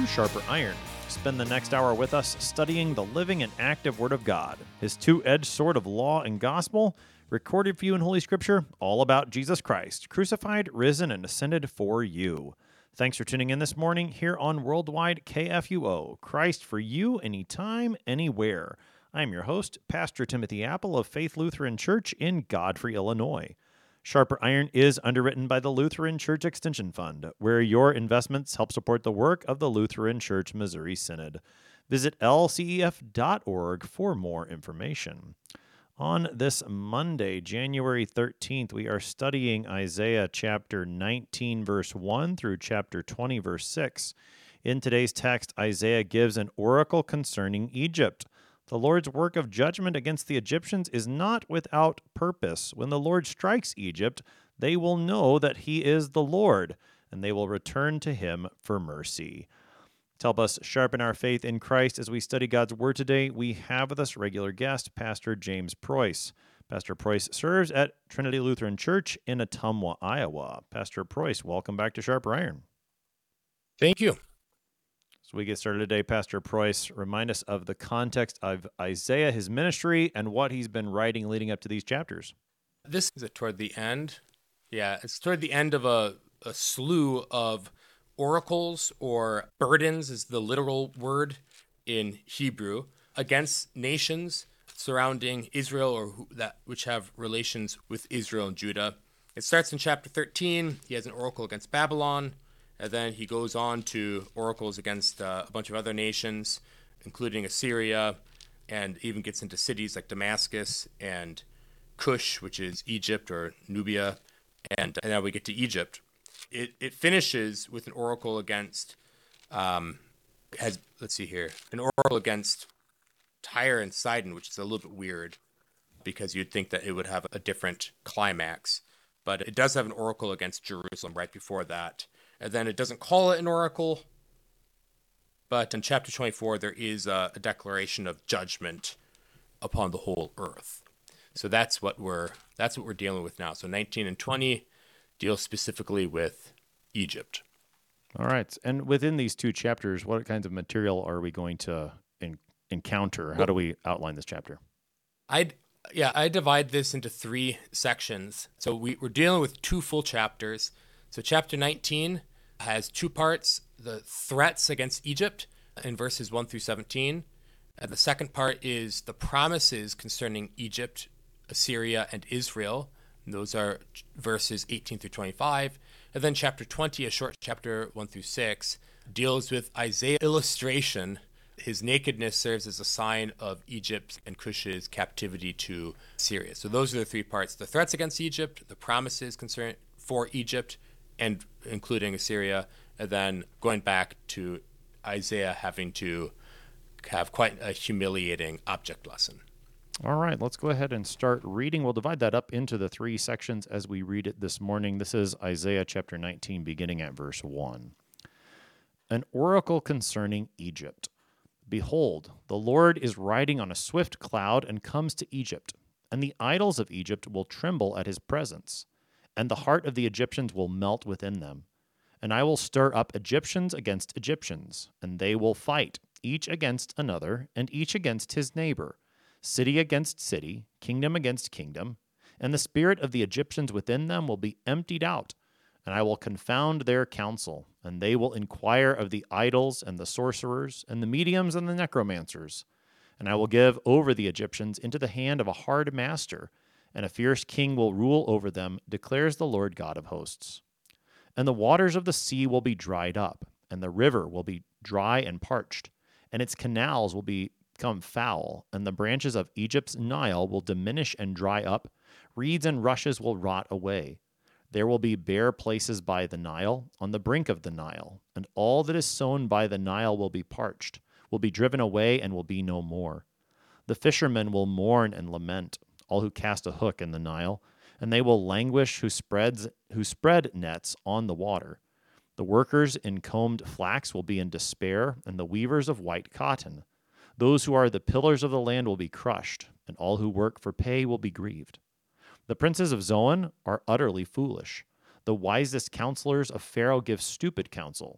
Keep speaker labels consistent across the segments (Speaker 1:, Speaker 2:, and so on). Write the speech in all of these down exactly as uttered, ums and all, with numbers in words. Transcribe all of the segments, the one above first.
Speaker 1: Sharper Iron. Spend the next hour with us studying the living and active Word of God, His two-edged sword of law and gospel, recorded for you in Holy Scripture, all about Jesus Christ, crucified, risen, and ascended for you. Thanks for tuning in this morning here on Worldwide K F U O, Christ for you, anytime, anywhere. I'm your host, Pastor Timothy Apple of Faith Lutheran Church in Godfrey, Illinois. Sharper Iron is underwritten by the Lutheran Church Extension Fund, where your investments help support the work of the Lutheran Church Missouri Synod. Visit L C E F dot org for more information. On this Monday, January thirteenth, we are studying Isaiah chapter nineteen, verse one through chapter twenty, verse six. In today's text, Isaiah gives an oracle concerning Egypt. The Lord's work of judgment against the Egyptians is not without purpose. When the Lord strikes Egypt, they will know that he is the Lord, and they will return to him for mercy. To help us sharpen our faith in Christ as we study God's Word today, we have with us regular guest, Pastor James Preuss. Pastor Preuss serves at Trinity Lutheran Church in Ottumwa, Iowa. Pastor Preuss, welcome back to Sharper Iron.
Speaker 2: Thank you.
Speaker 1: As we get started today, Pastor Preuss, remind us of the context of Isaiah, his ministry, and what he's been writing leading up to these chapters.
Speaker 2: This is toward the end. Yeah, it's toward the end of a, a slew of oracles, or burdens is the literal word in Hebrew, against nations surrounding Israel or who, that which have relations with Israel and Judah. It starts in chapter thirteen. He has an oracle against Babylon. And then he goes on to oracles against uh, a bunch of other nations, including Assyria, and even gets into cities like Damascus and Cush, which is Egypt or Nubia. And, and now we get to Egypt. It it finishes with an oracle against, um, has let's see here, an oracle against Tyre and Sidon, which is a little bit weird because you'd think that it would have a different climax. But it does have an oracle against Jerusalem right before that. And then it doesn't call it an oracle, but in chapter twenty-four, there is a, a declaration of judgment upon the whole earth. So that's what we're that's what we're dealing with now. So nineteen and twenty deal specifically with Egypt.
Speaker 1: All right. And within these two chapters, what kinds of material are we going to in, encounter? How do we outline this chapter?
Speaker 2: I'd yeah, I divide this into three sections. So we, we're dealing with two full chapters. So chapter nineteen has two parts, the threats against Egypt in verses one through seventeen. And the second part is the promises concerning Egypt, Assyria, and Israel. And those are verses eighteen through twenty-five. And then chapter twenty, a short chapter one through six, deals with Isaiah's illustration. His nakedness serves as a sign of Egypt and Cush's captivity to Syria. So those are the three parts, the threats against Egypt, the promises concern for Egypt, and including Assyria, and then going back to Isaiah having to have quite a humiliating object lesson.
Speaker 1: All right, let's go ahead and start reading. We'll divide that up into the three sections as we read it this morning. This is Isaiah chapter nineteen, beginning at verse one. An oracle concerning Egypt. Behold, the Lord is riding on a swift cloud and comes to Egypt, and the idols of Egypt will tremble at his presence. And the heart of the Egyptians will melt within them. And I will stir up Egyptians against Egyptians, and they will fight, each against another, and each against his neighbor, city against city, kingdom against kingdom. And the spirit of the Egyptians within them will be emptied out, and I will confound their counsel, and they will inquire of the idols and the sorcerers, and the mediums and the necromancers. And I will give over the Egyptians into the hand of a hard master, and a fierce king will rule over them, declares the Lord God of hosts. And the waters of the sea will be dried up, and the river will be dry and parched, and its canals will become foul, and the branches of Egypt's Nile will diminish and dry up, reeds and rushes will rot away. There will be bare places by the Nile, on the brink of the Nile, and all that is sown by the Nile will be parched, will be driven away, and will be no more. The fishermen will mourn and lament, all who cast a hook in the Nile, and they will languish who spreads who spread nets on the water. The workers in combed flax will be in despair, and the weavers of white cotton. Those who are the pillars of the land will be crushed, and all who work for pay will be grieved. The princes of Zoan are utterly foolish. The wisest counselors of Pharaoh give stupid counsel.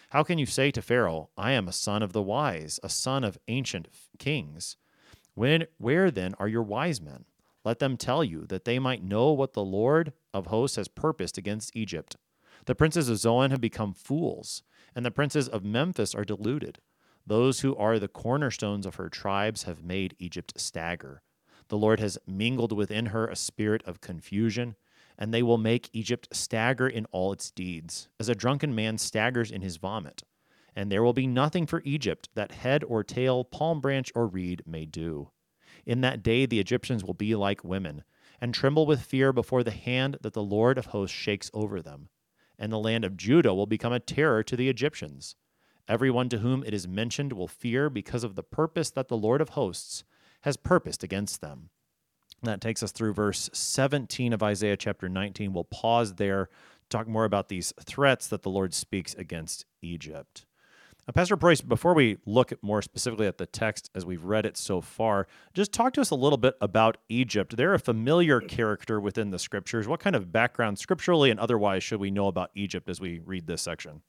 Speaker 1: How can you say to Pharaoh, I am a son of the wise, a son of ancient kings? When, where then are your wise men? Let them tell you, that they might know what the Lord of hosts has purposed against Egypt. The princes of Zoan have become fools, and the princes of Memphis are deluded. Those who are the cornerstones of her tribes have made Egypt stagger. The Lord has mingled within her a spirit of confusion, and they will make Egypt stagger in all its deeds, as a drunken man staggers in his vomit. And there will be nothing for Egypt that head or tail, palm branch or reed may do. In that day the Egyptians will be like women, and tremble with fear before the hand that the Lord of hosts shakes over them. And the land of Judah will become a terror to the Egyptians. Everyone to whom it is mentioned will fear because of the purpose that the Lord of hosts has purposed against them. That takes us through verse seventeen of Isaiah chapter nineteen. We'll pause there, talk more about these threats that the Lord speaks against Egypt. Now, Pastor Preuss, before we look at more specifically at the text as we've read it so far, just talk to us a little bit about Egypt. They're a familiar character within the scriptures. What kind of background, scripturally and otherwise, should we know about Egypt as we read this section?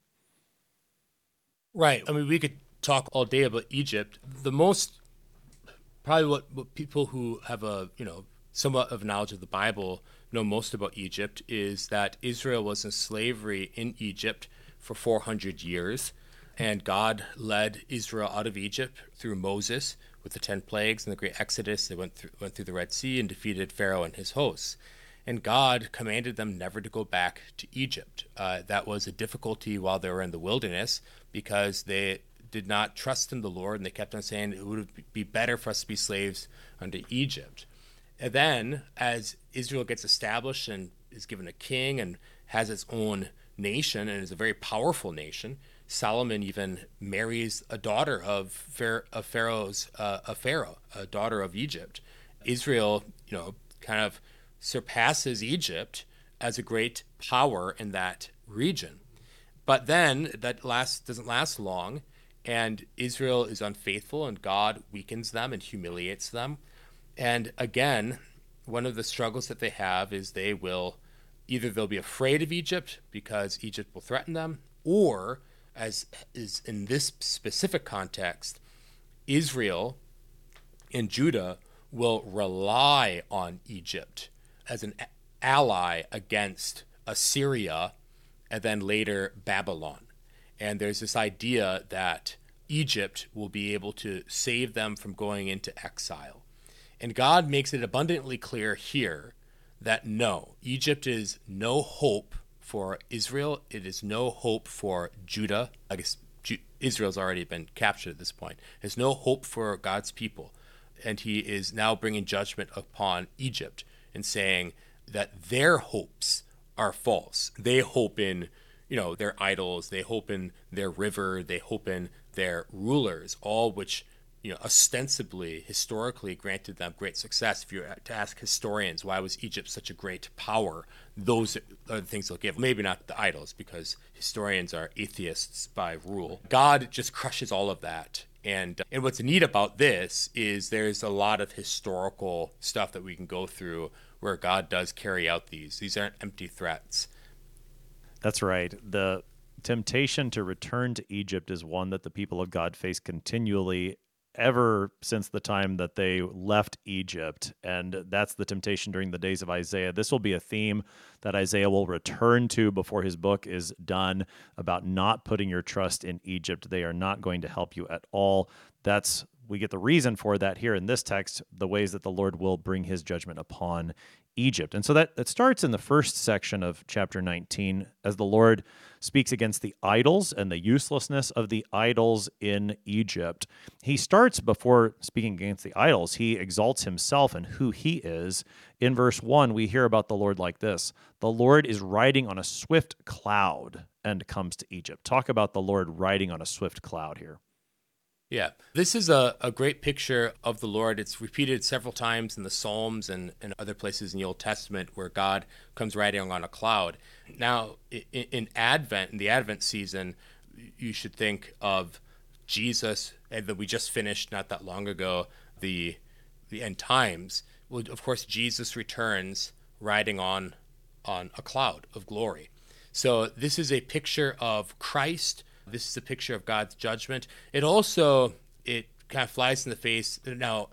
Speaker 2: Right. I mean, we could talk all day about Egypt. The most, probably what, what people who have a, you know, somewhat of knowledge of the Bible know most about Egypt is that Israel was in slavery in Egypt for four hundred years. And God led Israel out of Egypt through Moses with the ten plagues and the great Exodus. They went through, went through the Red Sea and defeated Pharaoh and his hosts. And God commanded them never to go back to Egypt. Uh, that was a difficulty while they were in the wilderness because they did not trust in the Lord, and they kept on saying it would be better for us to be slaves under Egypt. And then, as Israel gets established and is given a king and has its own nation and is a very powerful nation, Solomon even marries a daughter of, Pharaoh, of Pharaoh's uh, a Pharaoh, a daughter of Egypt. Israel, you know, kind of surpasses Egypt as a great power in that region. But then that last doesn't last long, and Israel is unfaithful, and God weakens them and humiliates them. And again, one of the struggles that they have is they will either they'll be afraid of Egypt because Egypt will threaten them, or as is in this specific context, Israel and Judah will rely on Egypt as an ally against Assyria and then later Babylon. And there's this idea that Egypt will be able to save them from going into exile. And God makes it abundantly clear here that no, Egypt is no hope for Israel. It is no hope for Judah. I guess Ju- Israel's already been captured at this point. There's no hope for God's people. And he is now bringing judgment upon Egypt and saying that their hopes are false. They hope in, you know, their idols. They hope in their river. They hope in their rulers, all which, you know, ostensibly, historically granted them great success. If you were to ask historians, why was Egypt such a great power? Those are the things they'll give. Maybe not the idols, because historians are atheists by rule. God just crushes all of that. And, and what's neat about this is there's a lot of historical stuff that we can go through where God does carry out these. These aren't empty threats.
Speaker 1: That's right. The temptation to return to Egypt is one that the people of God face continually ever since the time that they left Egypt. And that's the temptation during the days of Isaiah. This will be a theme that Isaiah will return to before his book is done about not putting your trust in Egypt. They are not going to help you at all. That's we get the reason for that here in this text, the ways that the Lord will bring his judgment upon Egypt. And so that, that starts in the first section of chapter nineteen as the Lord speaks against the idols and the uselessness of the idols in Egypt. He starts before speaking against the idols. He exalts himself and who he is. In verse one, we hear about the Lord like this: the Lord is riding on a swift cloud and comes to Egypt. Talk about the Lord riding on a swift cloud here.
Speaker 2: Yeah, this is a, a great picture of the Lord. It's repeated several times in the Psalms and, and other places in the Old Testament where God comes riding on a cloud. Now, in, in Advent, in the Advent season, you should think of Jesus, and that we just finished not that long ago, the the end times. Well, of course, Jesus returns riding on on a cloud of glory. So this is a picture of Christ, This is a picture of God's judgment. It also, it kind of flies in the face. Now,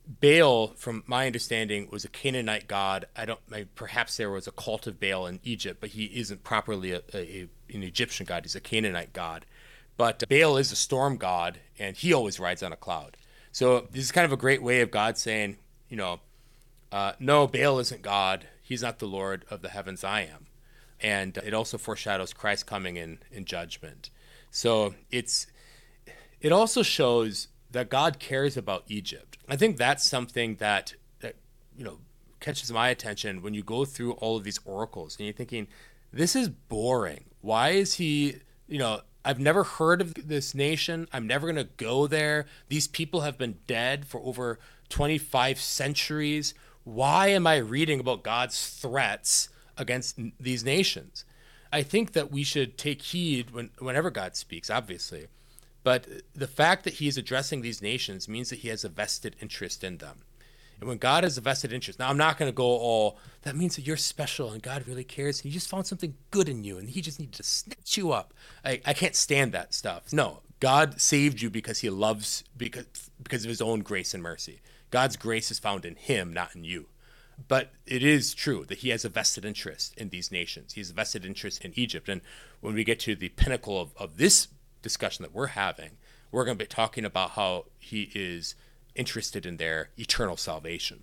Speaker 2: Baal, from my understanding, was a Canaanite god. I don't, perhaps there was a cult of Baal in Egypt, but he isn't properly a, a, an Egyptian god. He's a Canaanite god. But Baal is a storm god, and he always rides on a cloud. So this is kind of a great way of God saying, you know, uh, no, Baal isn't God. He's not the Lord of the heavens. I am. And it also foreshadows Christ coming in, in judgment. So it's it also shows that God cares about Egypt. I think that's something that, that you know catches my attention when you go through all of these oracles and you're thinking, this is boring. Why is he, you know, I've never heard of this nation. I'm never going to go there. These people have been dead for over twenty-five centuries. Why am I reading about God's threats against n- these nations? I think that we should take heed when, whenever God speaks, obviously. But the fact that he is addressing these nations means that he has a vested interest in them. And when God has a vested interest, now I'm not going to go all, that means that you're special and God really cares. He just found something good in you and he just needed to snatch you up. I, I can't stand that stuff. No, God saved you because he loves, because, because of his own grace and mercy. God's grace is found in him, not in you. But it is true that he has a vested interest in these nations. He has a vested interest in Egypt. And when we get to the pinnacle of, of this discussion that we're having, we're going to be talking about how he is interested in their eternal salvation.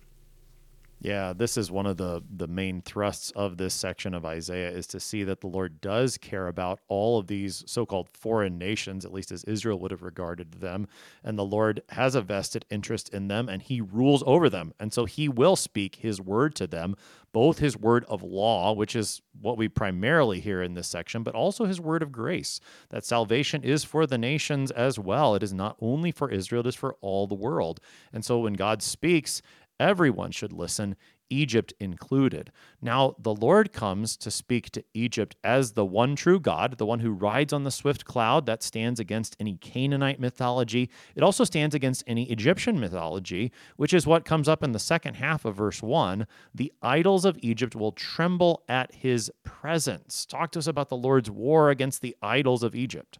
Speaker 1: Yeah, this is one of the the main thrusts of this section of Isaiah, is to see that the Lord does care about all of these so-called foreign nations, at least as Israel would have regarded them, and the Lord has a vested interest in them, and he rules over them, and so he will speak his word to them, both his word of law, which is what we primarily hear in this section, but also his word of grace, that salvation is for the nations as well. It is not only for Israel, it is for all the world. And so when God speaks, everyone should listen, Egypt included. Now, the Lord comes to speak to Egypt as the one true God, the one who rides on the swift cloud. That stands against any Canaanite mythology. It also stands against any Egyptian mythology, which is what comes up in the second half of verse one. The idols of Egypt will tremble at his presence. Talk to us about the Lord's war against the idols of Egypt.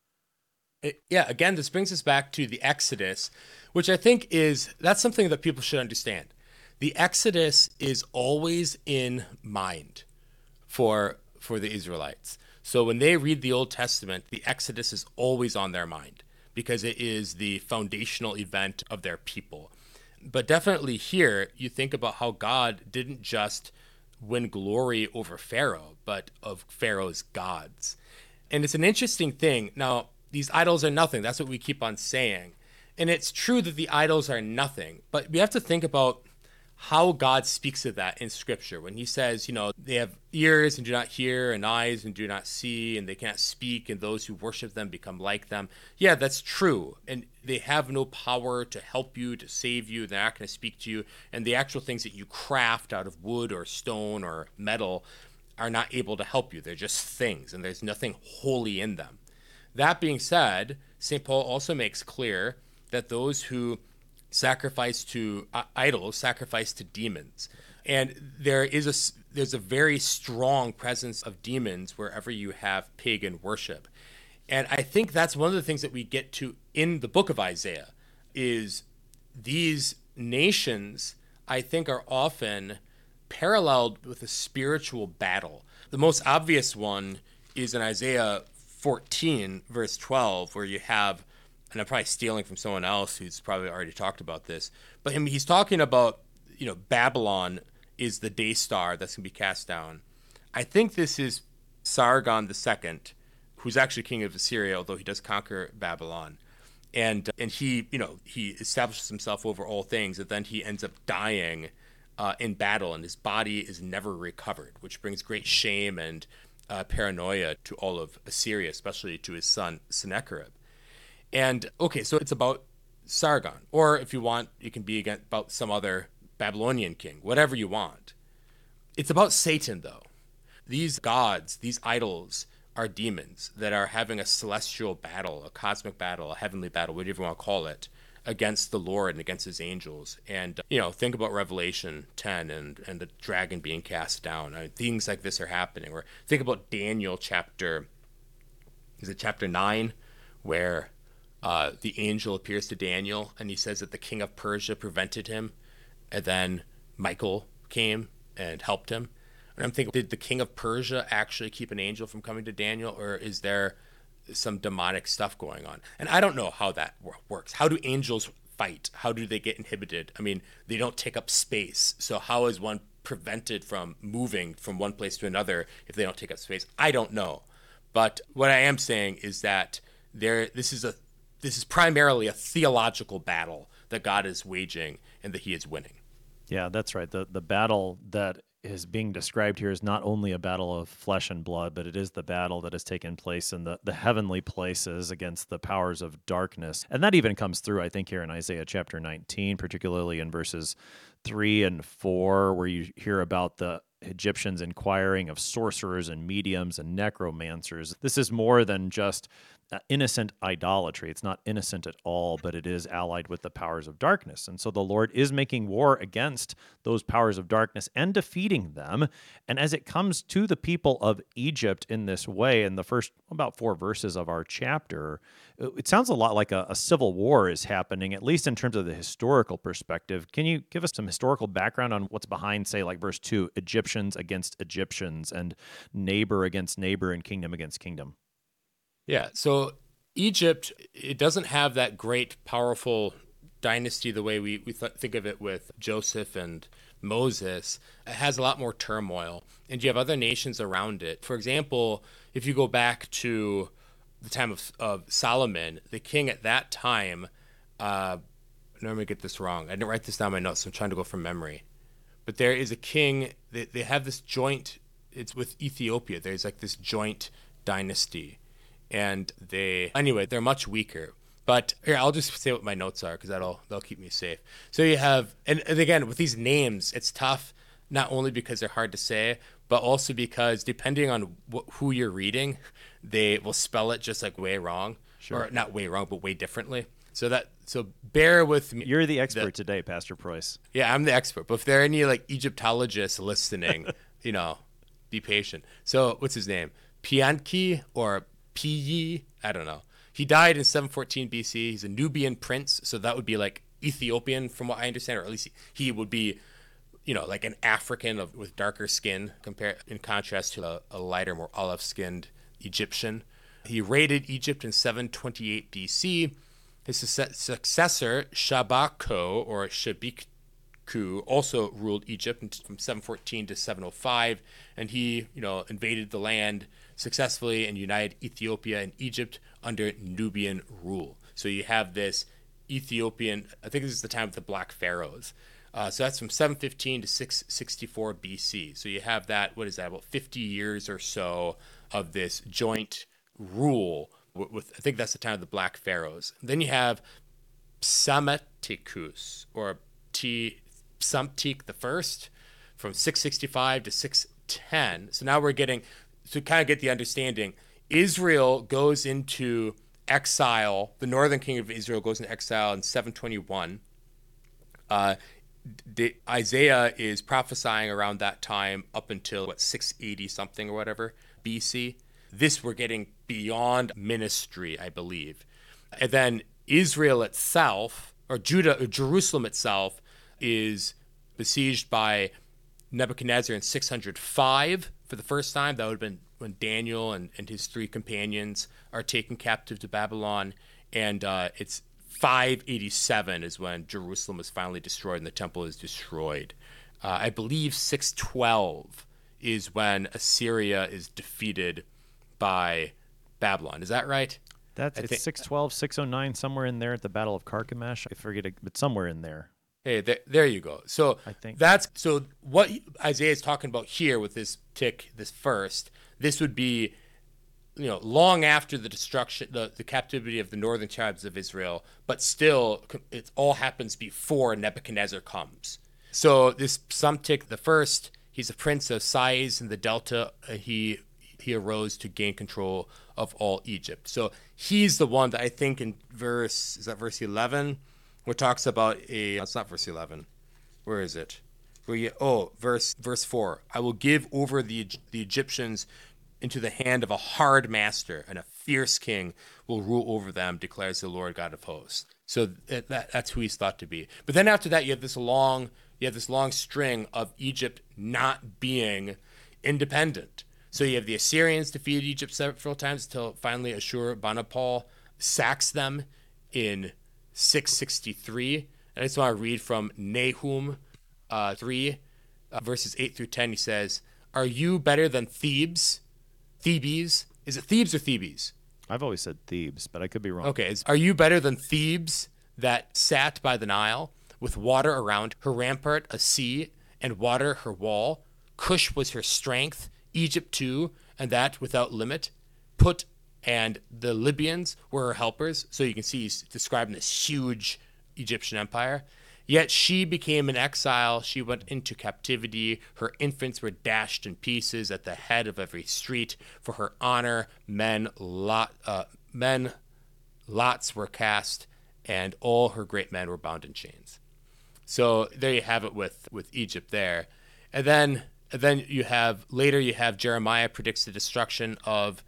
Speaker 2: Yeah, again, this brings us back to the Exodus, which I think is, that's something that people should understand. The Exodus is always in mind for for the Israelites. So when they read the Old Testament, the Exodus is always on their mind because it is the foundational event of their people. But definitely here, you think about how God didn't just win glory over Pharaoh, but of Pharaoh's gods. And it's an interesting thing. Now, these idols are nothing. That's what we keep on saying. And it's true that the idols are nothing, but we have to think about how God speaks of that in Scripture. When he says, you know, they have ears and do not hear, and eyes and do not see, and they cannot speak, and those who worship them become like them. Yeah, that's true. And they have no power to help you, to save you. They're not going to speak to you. And the actual things that you craft out of wood or stone or metal are not able to help you. They're just things, and there's nothing holy in them. That being said, Saint Paul also makes clear that those who sacrifice to uh, idols sacrifice to demons. And there is a, there's a very strong presence of demons wherever you have pagan worship. And I think that's one of the things that we get to in the book of Isaiah is these nations, I think, are often paralleled with a spiritual battle. The most obvious one is in Isaiah fourteen, verse twelve, where you have, and I'm probably stealing from someone else who's probably already talked about this, but him, he's talking about, you know, Babylon is the day star that's going to be cast down. I think this is Sargon the Second, who's actually king of Assyria, although he does conquer Babylon. And and he, you know, he establishes himself over all things, and then he ends up dying uh, in battle, and his body is never recovered, which brings great shame and Uh, paranoia to all of Assyria, especially to his son Sennacherib. And okay, so it's about Sargon, or if you want, it can be about some other Babylonian king, whatever you want. It's about Satan, though. These gods, these idols, are demons that are having a celestial battle, a cosmic battle, a heavenly battle, whatever you want to call it, against the Lord and against his angels. And, you know, think about Revelation ten and, and the dragon being cast down. I mean, things like this are happening. Or think about Daniel chapter is it chapter nine, where uh, the angel appears to Daniel and he says that the king of Persia prevented him, and then Michael came and helped him. And I'm thinking, did the king of Persia actually keep an angel from coming to Daniel, or is there some demonic stuff going on? And I don't know how that works. How do angels fight? How do they get inhibited? I mean, they don't take up space. So how is one prevented from moving from one place to another if they don't take up space? I don't know. But what I am saying is that there, this is a, this is primarily a theological battle that God is waging and that he is winning.
Speaker 1: Yeah, that's right. The the battle that is being described here is not only a battle of flesh and blood, but it is the battle that has taken place in the, the heavenly places against the powers of darkness. And that even comes through, I think, here in Isaiah chapter nineteen, particularly in verses three and four, where you hear about the Egyptians inquiring of sorcerers and mediums and necromancers. This is more than just uh, innocent idolatry. It's not innocent at all, but it is allied with the powers of darkness. And so the Lord is making war against those powers of darkness and defeating them. And as it comes to the people of Egypt in this way, in the first about four verses of our chapter, it sounds a lot like a, a civil war is happening, at least in terms of the historical perspective. Can you give us some historical background on what's behind, say, like verse two, Egyptians against Egyptians and neighbor against neighbor and kingdom against kingdom?
Speaker 2: Yeah, so Egypt, it doesn't have that great, powerful dynasty the way we, we th- think of it with Joseph and Moses. It has a lot more turmoil, and you have other nations around it. For example, if you go back to the time of, of Solomon, the king at that time, uh, I'm going to get this wrong. I didn't write this down in my notes, so I'm trying to go from memory. But there is a king, they, they have this joint, it's with Ethiopia. There's like this joint dynasty. And they, anyway, they're much weaker. But here, I'll just say what my notes are because that'll that'll keep me safe. So you have, and, and again, with these names, it's tough, not only because they're hard to say, but also because depending on wh- who you're reading, they will spell it just like way wrong. Sure. Or not way wrong, but way differently. So that, so bear with me.
Speaker 1: You're the expert the, today, Pastor Preuss.
Speaker 2: Yeah, I'm the expert. But if there are any like Egyptologists listening, you know, be patient. So what's his name? Pianki or Piyi? I don't know. He died in seven fourteen B C. He's a Nubian prince, so that would be like Ethiopian from what I understand, or at least he would be, you know, like an African of, with darker skin compared in contrast to a, a lighter, more olive-skinned Egyptian. He raided Egypt in seven twenty-eight B C. His su- successor, Shabako, or Shabiku, also ruled Egypt from seven fourteen to seven oh five, and he, you know, invaded the land successfully and united Ethiopia and Egypt under Nubian rule. So you have this Ethiopian, I think this is the time of the Black Pharaohs. Uh, so that's from seven fifteen to six sixty-four B C. So you have that, what is that, about fifty years or so of this joint rule with, with I think that's the time of the Black Pharaohs. Then you have Psamtikos, or T. Psamtik the First, from six sixty-five to six ten. So now we're getting, to kind of get the understanding, Israel goes into exile. The northern kingdom of Israel goes into exile in seven twenty-one. Uh, the, Isaiah is prophesying around that time up until, what, six eighty something or whatever, B C. This we're getting beyond ministry, I believe. And then Israel itself, or Judah, or Jerusalem itself, is besieged by Nebuchadnezzar in six hundred five for the first time. That would have been when Daniel and, and his three companions are taken captive to Babylon. And uh, it's five eighty-seven is when Jerusalem is finally destroyed and the temple is destroyed. Uh, I believe six twelve is when Assyria is defeated by Babylon. Is that right?
Speaker 1: That's I it's think, six twelve, six oh nine, somewhere in there at the Battle of Carchemish. I forget it, but somewhere in there.
Speaker 2: Hey, there, there you go. So
Speaker 1: I think
Speaker 2: that's so what Isaiah is talking about here with this tick, this first. This would be, you know, long after the destruction, the, the captivity of the northern tribes of Israel, but still, it all happens before Nebuchadnezzar comes. So this Psamtik the First, he's a prince of Sais in the Delta. Uh, he he arose to gain control of all Egypt. So he's the one that I think in verse, is that verse eleven? Where it talks about a, it's not verse eleven. Where is it? Where you, oh, verse verse four. I will give over the the Egyptians into the hand of a hard master and a fierce king will rule over them, declares the Lord God of hosts. So that, that that's who he's thought to be. But then after that, you have this long, you have this long string of Egypt not being independent. So you have the Assyrians defeated Egypt several times until finally Ashurbanipal sacks them in six sixty-three. And I just want to read from Nahum uh, three, uh, verses eight through ten. He says, "Are you better than Thebes? Thebes? Is it Thebes or Thebes?"
Speaker 1: I've always said Thebes, but I could be wrong.
Speaker 2: Okay. It's, "Are you better than Thebes that sat by the Nile, with water around her rampart, a sea, and water her wall? Cush was her strength, Egypt too, and that without limit. Put and the Libyans were her helpers." So you can see he's describing this huge Egyptian empire. "Yet she became an exile. She went into captivity. Her infants were dashed in pieces at the head of every street. For her honor, men lot uh, men lots were cast, and all her great men were bound in chains." So there you have it with with Egypt there, and then and then you have later you have Jeremiah predicts the destruction of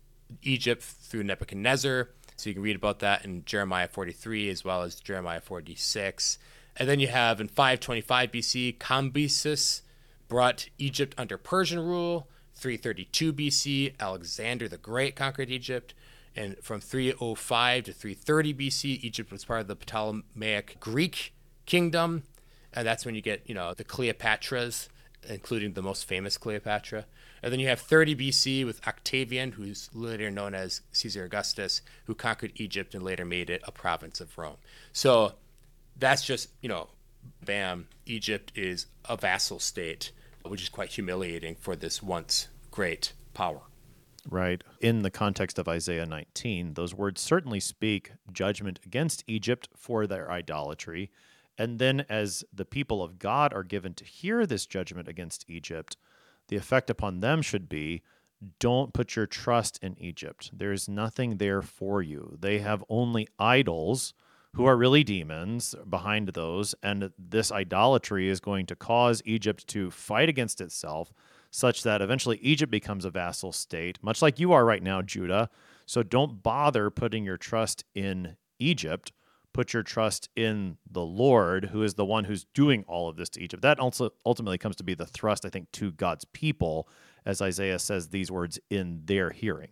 Speaker 2: Egypt through Nebuchadnezzar. So you can read about that in Jeremiah forty-three as well as Jeremiah forty-six. And then you have in five twenty-five B C, Cambyses brought Egypt under Persian rule. three thirty-two B C, Alexander the Great conquered Egypt. And from three oh five to three thirty B C, Egypt was part of the Ptolemaic Greek kingdom. And that's when you get, you know, the Cleopatras, including the most famous Cleopatra. And then you have thirty B C with Octavian, who's later known as Caesar Augustus, who conquered Egypt and later made it a province of Rome. So that's just, you know, bam, Egypt is a vassal state, which is quite humiliating for this once great power.
Speaker 1: Right. In the context of Isaiah nineteen, those words certainly speak judgment against Egypt for their idolatry. And then as the people of God are given to hear this judgment against Egypt, the effect upon them should be, don't put your trust in Egypt. There's nothing there for you. They have only idols who are really demons behind those, and this idolatry is going to cause Egypt to fight against itself such that eventually Egypt becomes a vassal state, much like you are right now, Judah. So don't bother putting your trust in Egypt. Put your trust in the Lord, who is the one who's doing all of this to Egypt. That also ultimately comes to be the thrust, I think, to God's people, as Isaiah says these words in their hearing.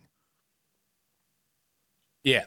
Speaker 2: Yeah.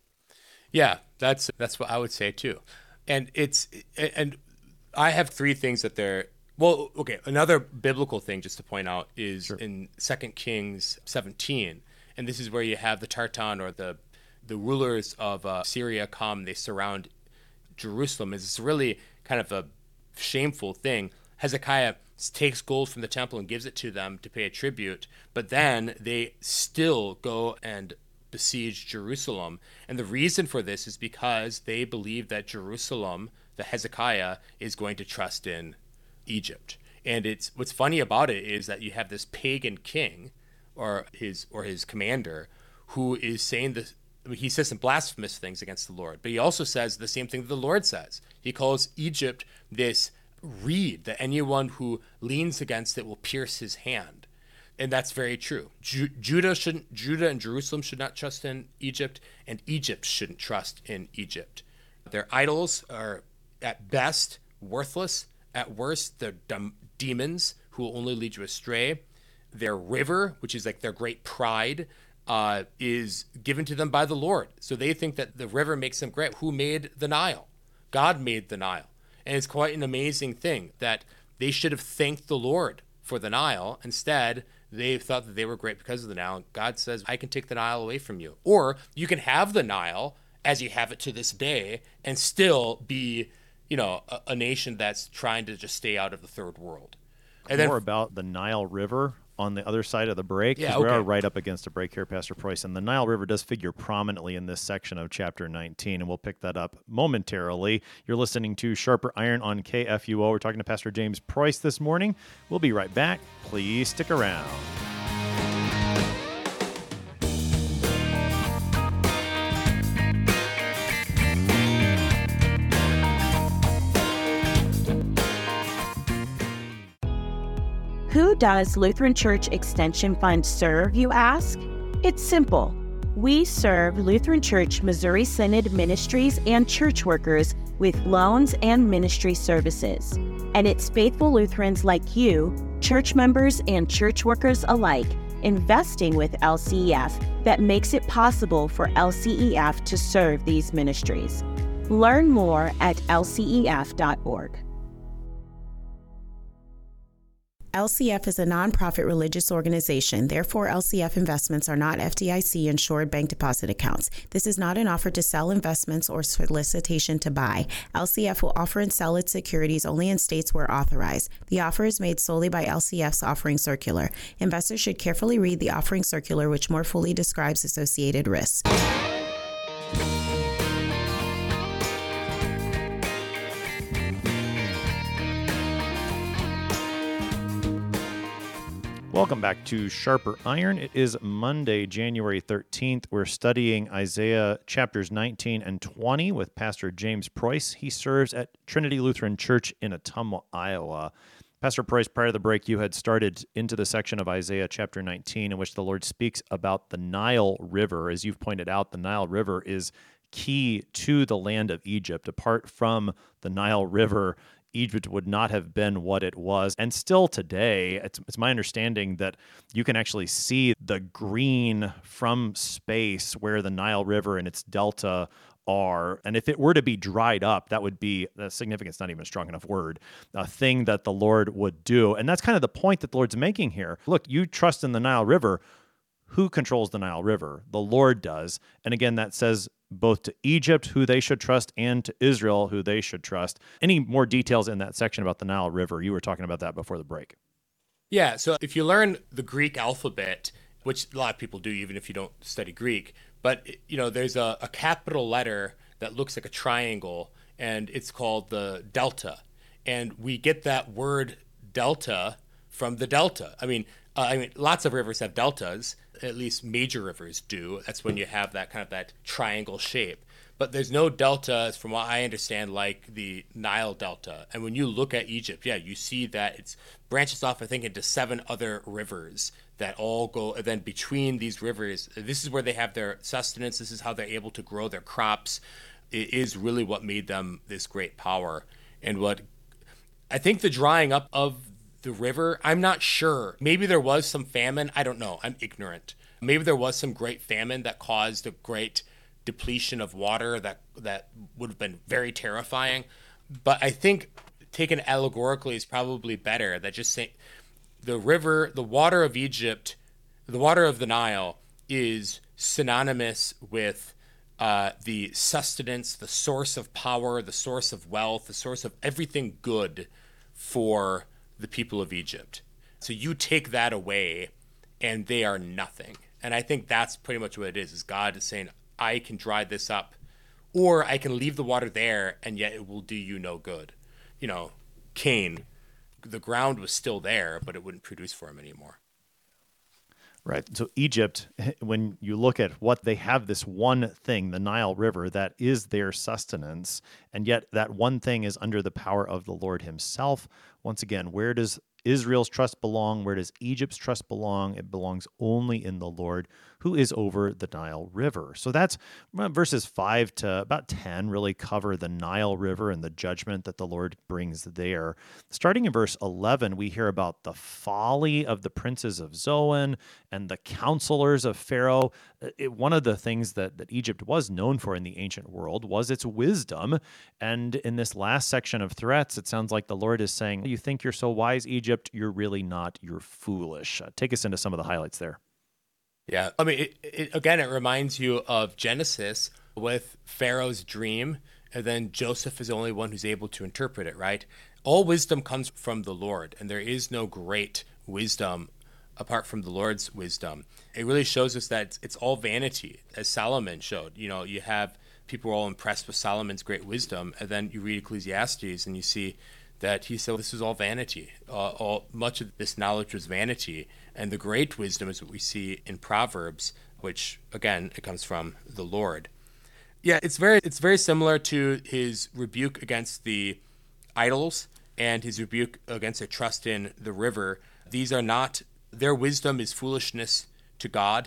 Speaker 2: Yeah, that's that's what I would say too. And it's and I have three things that they're well, okay, another biblical thing just to point out is sure. in Second Kings seventeen, and this is where you have the Tartan or the the rulers of uh, Syria come, they surround Jerusalem. It's really kind of a shameful thing. Hezekiah takes gold from the temple and gives it to them to pay a tribute, but then they still go and besiege Jerusalem. And the reason for this is because they believe that Jerusalem, the Hezekiah, is going to trust in Egypt. And it's what's funny about it is that you have this pagan king or his or his commander who is saying this. He says some blasphemous things against the Lord, but he also says the same thing that the Lord says. He calls Egypt this reed that anyone who leans against it will pierce his hand. And that's very true. Ju- Judah shouldn't, Judah and Jerusalem should not trust in Egypt, and Egypt shouldn't trust in Egypt. Their idols are at best worthless. At worst, they're dumb demons who will only lead you astray. Their river, which is like their great pride, uh, is given to them by the Lord. So they think that the river makes them great. Who made the Nile? God made the Nile. And it's quite an amazing thing that they should have thanked the Lord for the Nile. Instead, they thought that they were great because of the Nile. God says, I can take the Nile away from you. Or you can have the Nile as you have it to this day and still be, you know, a, a nation that's trying to just stay out of the third world. And
Speaker 1: More
Speaker 2: then,
Speaker 1: about the Nile River on the other side of the break, because
Speaker 2: yeah, okay.
Speaker 1: we are right up against a break here, Pastor Preuss, and the Nile River does figure prominently in this section of chapter nineteen, and we'll pick that up momentarily. You're listening to Sharper Iron on K F U O. We're talking to Pastor James Preuss this morning. We'll be right back. Please stick around.
Speaker 3: Who does Lutheran Church Extension Fund serve, you ask? It's simple. We serve Lutheran Church Missouri Synod ministries and church workers with loans and ministry services. And it's faithful Lutherans like you, church members and church workers alike, investing with L C E F that makes it possible for L C E F to serve these ministries. Learn more at L C E F dot org.
Speaker 4: L C F is a nonprofit religious organization. Therefore, L C F investments are not F D I C-insured bank deposit accounts. This is not an offer to sell investments or solicitation to buy. L C F will offer and sell its securities only in states where authorized. The offer is made solely by L C F's offering circular. Investors should carefully read the offering circular, which more fully describes associated risks.
Speaker 1: Welcome back to Sharper Iron. It is Monday, January thirteenth. We're studying Isaiah chapters nineteen and twenty with Pastor James Preuss. He serves at Trinity Lutheran Church in Ottumwa, Iowa. Pastor Preuss, prior to the break, you had started into the section of Isaiah chapter nineteen in which the Lord speaks about the Nile River. As you've pointed out, the Nile River is key to the land of Egypt. Apart from the Nile River, Egypt would not have been what it was. And still today, it's, it's my understanding that you can actually see the green from space where the Nile River and its delta are. And if it were to be dried up, that would be, the significance, not even a strong enough word, a thing that the Lord would do. And that's kind of the point that the Lord's making here. Look, you trust in the Nile River. Who controls the Nile River? The Lord does. And again, that says both to Egypt, who they should trust, and to Israel, who they should trust. Any more details in that section about the Nile River? You were talking about that before the break.
Speaker 2: Yeah, so if you learn the Greek alphabet, which a lot of people do even if you don't study Greek, but you know, there's a, a capital letter that looks like a triangle, and it's called the delta. And we get that word delta from the delta. I mean, uh, I mean, lots of rivers have deltas. At least major rivers do. That's when you have that kind of that triangle shape. But there's no deltas, from what I understand, like the Nile Delta. And when you look at Egypt, yeah, you see that it branches off, I think, into seven other rivers that all go. And then between these rivers, this is where they have their sustenance. This is how they're able to grow their crops. It is really what made them this great power. And what I think the drying up of the river, I'm not sure. Maybe there was some famine. I don't know. I'm ignorant. Maybe there was some great famine that caused a great depletion of water that that would have been very terrifying. But I think taken allegorically is probably better. That just say the river, the water of Egypt, the water of the Nile is synonymous with uh, the sustenance, the source of power, the source of wealth, the source of everything good for the people of Egypt. So you take that away and they are nothing. And I think that's pretty much what it is, is God is saying, I can dry this up, or I can leave the water there and yet it will do you no good. You know, Cain, the ground was still there, but it wouldn't produce for him anymore.
Speaker 1: Right. So Egypt, when you look at what they have, this one thing, the Nile River, that is their sustenance, and yet that one thing is under the power of the Lord himself. Once again, where does Israel's trust belong? Where does Egypt's trust belong? It belongs only in the Lord, who is over the Nile River. So that's verses five to about ten really cover the Nile River and the judgment that the Lord brings there. Starting in verse eleven, we hear about the folly of the princes of Zoan and the counselors of Pharaoh. It, one of the things that, that Egypt was known for in the ancient world was its wisdom. And in this last section of threats, it sounds like the Lord is saying, you think you're so wise, Egypt? You're really not. You're foolish. Uh, take us into some of the highlights there.
Speaker 2: Yeah, I mean, it, it, again, it reminds you of Genesis with Pharaoh's dream, and then Joseph is the only one who's able to interpret it, right? All wisdom comes from the Lord, and there is no great wisdom apart from the Lord's wisdom. It really shows us that it's, it's all vanity, as Solomon showed. You know, you have people are all impressed with Solomon's great wisdom, and then you read Ecclesiastes and you see that he said this is all vanity. Uh, all much of this knowledge was vanity, and the great wisdom is what we see in Proverbs, which again it comes from the Lord. Yeah, it's very it's very similar to his rebuke against the idols and his rebuke against their trust in the river. These are not their wisdom is foolishness to God.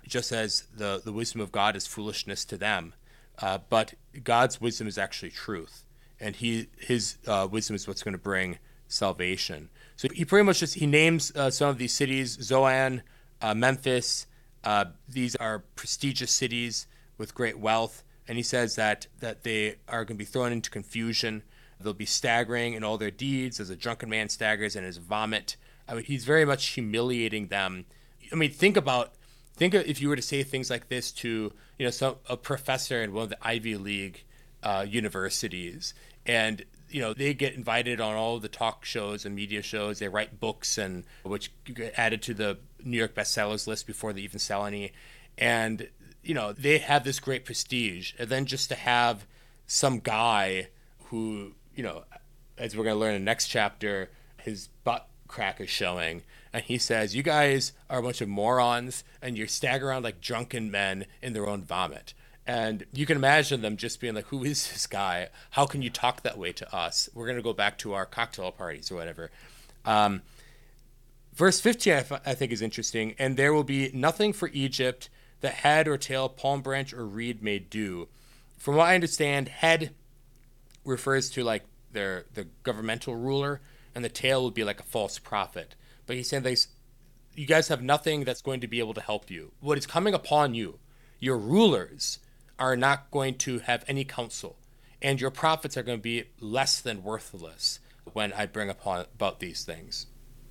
Speaker 2: just as the, the wisdom of God is foolishness to them. Uh, but God's wisdom is actually truth, and he his uh, wisdom is what's going to bring salvation. So he pretty much just he names uh, some of these cities: Zoan, uh, Memphis. Uh, these are prestigious cities with great wealth, and he says that that they are going to be thrown into confusion. They'll be staggering in all their deeds, as a drunken man staggers in his vomit. I mean, he's very much humiliating them. I mean, think about. Think of if you were to say things like this to, you know, some a professor in one of the Ivy League uh, universities, and you know they get invited on all the talk shows and media shows. They write books, and which get added to the New York bestsellers list before they even sell any, and you know they have this great prestige. And then just to have some guy who, you know, as we're going to learn in the next chapter, his butt crack is showing, and he says, you guys are a bunch of morons and you stagger around like drunken men in their own vomit. And you can imagine them just being like, who is this guy? How can you talk that way to us? We're going to go back to our cocktail parties or whatever. Um, verse fifteen, I, f- I think is interesting. And there will be nothing for Egypt that head or tail, palm branch or reed may do. From what I understand, head refers to like their the governmental ruler, and the tail would be like a false prophet. But he's saying, they, you guys have nothing that's going to be able to help you. What is coming upon you, your rulers are not going to have any counsel, and your prophets are going to be less than worthless when I bring upon about these things.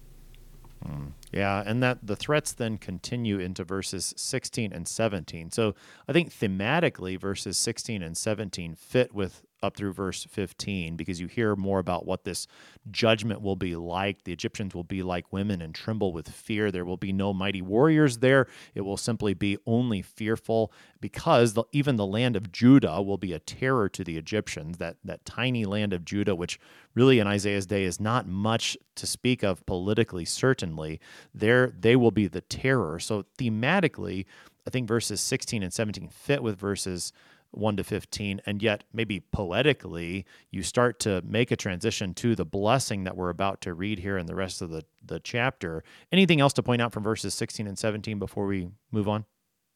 Speaker 1: Mm. Yeah, and that the threats then continue into verses sixteen and seventeen. So I think thematically verses sixteen and seventeen fit with up through verse fifteen, because you hear more about what this judgment will be like. The Egyptians will be like women and tremble with fear. There will be no mighty warriors there. It will simply be only fearful, because the, even the land of Judah will be a terror to the Egyptians, that, that tiny land of Judah, which really in Isaiah's day is not much to speak of politically, certainly. There, they will be the terror. So thematically, I think verses sixteen and seventeen fit with verses one to fifteen, and yet maybe poetically you start to make a transition to the blessing that we're about to read here in the rest of the, the chapter. Anything else to point out from verses sixteen and seventeen before we move on?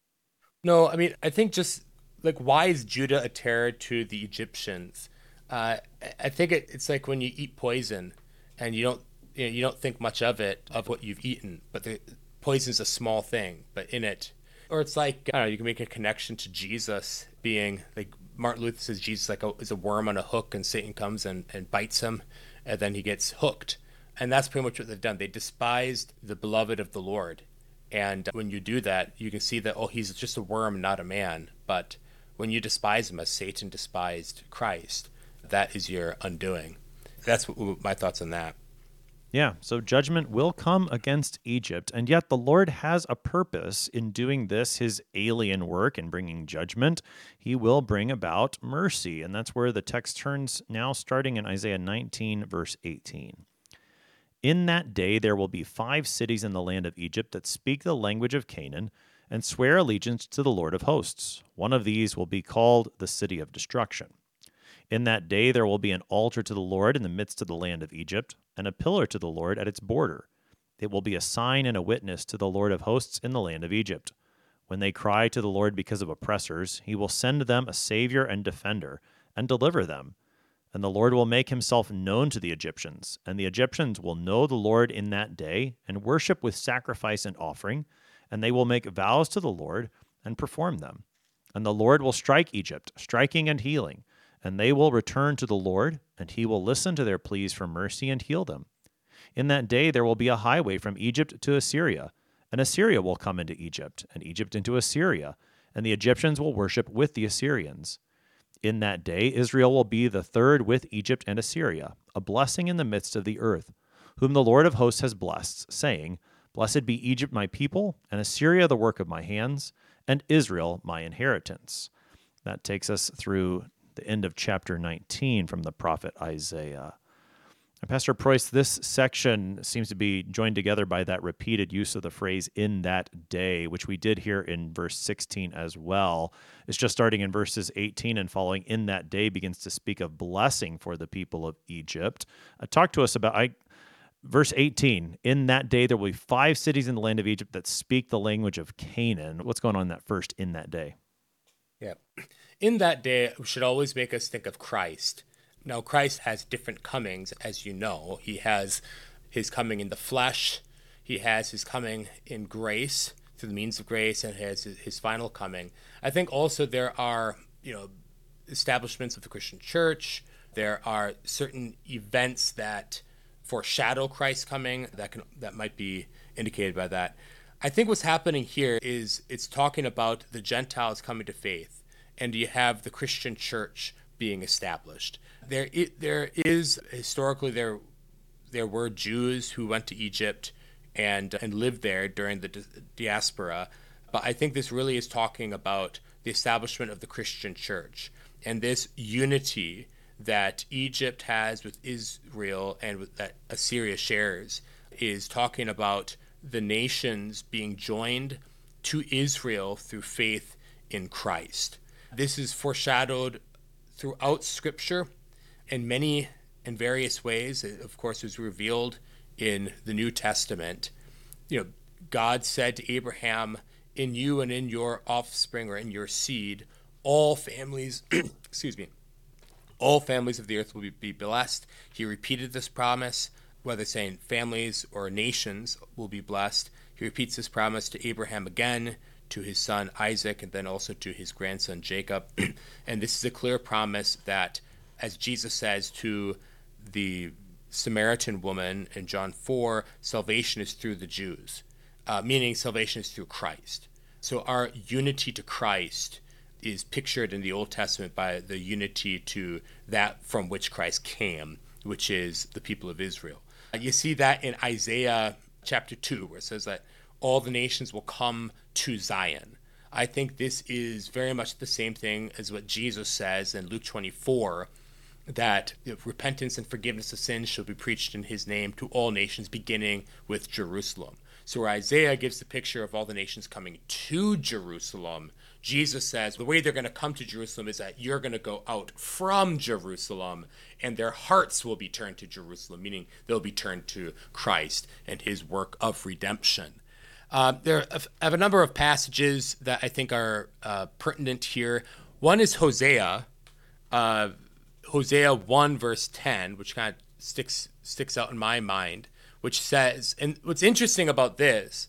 Speaker 2: No, I mean, I think just like, why is Judah a terror to the Egyptians? Uh, I think it, it's like when you eat poison and you don't you know, you don't think much of it, of what you've eaten, but the poison's a small thing, but in it. Or it's like, I don't know, you can make a connection to Jesus being, like Martin Luther says, Jesus like a, is a worm on a hook, and Satan comes and, and bites him, and then he gets hooked. And that's pretty much what they've done. They despised the beloved of the Lord. And when you do that, you can see that, oh, he's just a worm, not a man. But when you despise him as Satan despised Christ, that is your undoing. That's what, my thoughts on that.
Speaker 1: Yeah, so judgment will come against Egypt, and yet the Lord has a purpose in doing this, his alien work in bringing judgment. He will bring about mercy, and that's where the text turns now, starting in Isaiah nineteen, verse eighteen. In that day there will be five cities in the land of Egypt that speak the language of Canaan and swear allegiance to the Lord of hosts. One of these will be called the city of destruction. In that day there will be an altar to the Lord in the midst of the land of Egypt, and a pillar to the Lord at its border. It will be a sign and a witness to the Lord of hosts in the land of Egypt. When they cry to the Lord because of oppressors, he will send them a savior and defender, and deliver them. And the Lord will make himself known to the Egyptians, and the Egyptians will know the Lord in that day, and worship with sacrifice and offering, and they will make vows to the Lord, and perform them. And the Lord will strike Egypt, striking and healing, and they will return to the Lord, and he will listen to their pleas for mercy and heal them. In that day there will be a highway from Egypt to Assyria, and Assyria will come into Egypt, and Egypt into Assyria, and the Egyptians will worship with the Assyrians. In that day Israel will be the third with Egypt and Assyria, a blessing in the midst of the earth, whom the Lord of hosts has blessed, saying, Blessed be Egypt my people, and Assyria the work of my hands, and Israel my inheritance. That takes us through the end of chapter nineteen from the prophet Isaiah. And Pastor Preuss, this section seems to be joined together by that repeated use of the phrase "in that day," which we did here in verse sixteen as well. It's just starting in verses eighteen and following. In that day begins to speak of blessing for the people of Egypt. Uh, talk to us about, I Verse eighteen, in that day there will be five cities in the land of Egypt that speak the language of Canaan. What's going on in that first in that day?
Speaker 2: Yeah. In that day should always make us think of Christ. Now, Christ has different comings, as you know. He has his coming in the flesh. He has his coming in grace, through the means of grace, and has his, his final coming. I think also there are, you know, establishments of the Christian church. There are certain events that foreshadow Christ's coming that can that might be indicated by that. I think what's happening here is it's talking about the Gentiles coming to faith, and you have the Christian church being established. There, it, there is historically there, there were Jews who went to Egypt and and lived there during the di- diaspora, but I think this really is talking about the establishment of the Christian church and this unity that Egypt has with Israel and with, that Assyria shares, is talking about the nations being joined to Israel through faith in Christ. This is foreshadowed throughout Scripture in many and various ways. It, of course, was revealed in the New Testament. You know, God said to Abraham, in you and in your offspring, or in your seed, all families, excuse me, all families of the earth will be, be blessed. He repeated this promise, whether saying families or nations will be blessed. He repeats this promise to Abraham again, to his son Isaac, and then also to his grandson Jacob. And this is a clear promise that, as Jesus says to the Samaritan woman in John four, salvation is through the Jews, uh, meaning salvation is through Christ. So our unity to Christ is pictured in the Old Testament by the unity to that from which Christ came, which is the people of Israel. You see that in Isaiah chapter two, where it says that all the nations will come to Zion. I think this is very much the same thing as what Jesus says in Luke twenty-four, that repentance and forgiveness of sins shall be preached in his name to all nations, beginning with Jerusalem. So where Isaiah gives the picture of all the nations coming to Jerusalem, Jesus says the way they're going to come to Jerusalem is that you're going to go out from Jerusalem, and their hearts will be turned to Jerusalem, meaning they'll be turned to Christ and his work of redemption. Uh, there I have a number of passages that I think are uh, pertinent here. One is Hosea, uh, Hosea one verse ten, which kind of sticks sticks out in my mind, which says, and what's interesting about this